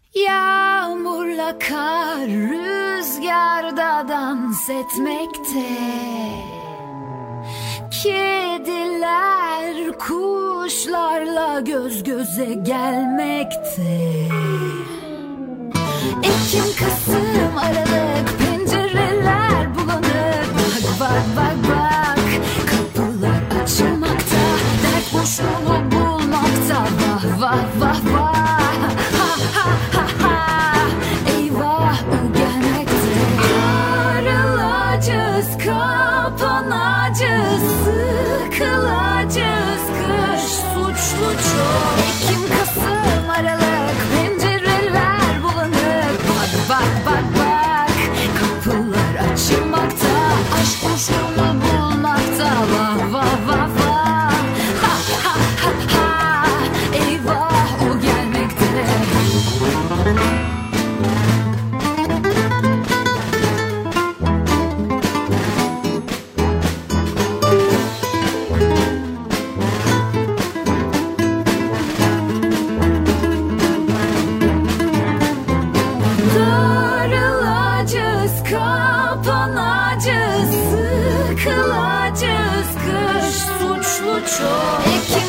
Yağmurla kar rüzgarda dans etmekte. Kediler kuşlarla göz göze gelmekte. Ekim, Kasım, Aralık, pencereler bulanık. Bak bak bak bak, kapılar açılmakta. Dert boşluğunu bulmakta. Vah vah vah vah. Ha ha ha ha. Eyvah, o gelmekte. Darılacağız, kapanacağız, sıkılacağız. Kış suçlu çok. Ekim, Kasım, Aralık, pencereler bulanık. Bak bak bak bak, kapılar açılmakta. Aşk boşluğunu bulmakta. Vah vah vah vah. Ha ha ha ha. Eyvah, o gelmekte. Darılacağız, kapanacağız, sıkılacağız. Kış suçlu çok. Ekim,